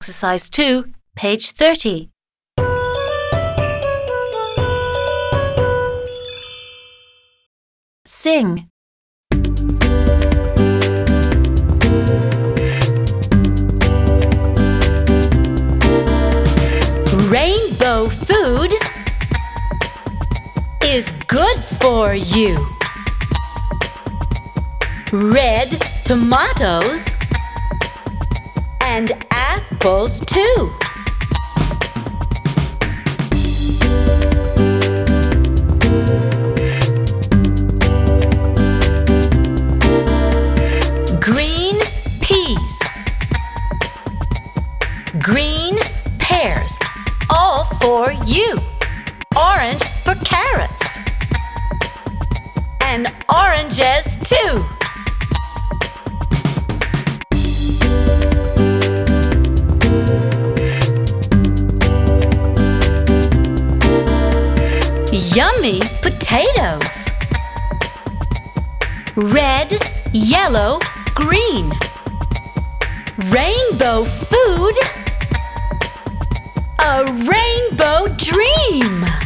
Exercise 2, page 30. Sing. Rainbow food is good for you. Red tomatoes and apples too. Green peas, green pears, all for you. Orange for carrots, and oranges too. Yummy potatoes. Red, yellow, green. Rainbow food. A rainbow dream.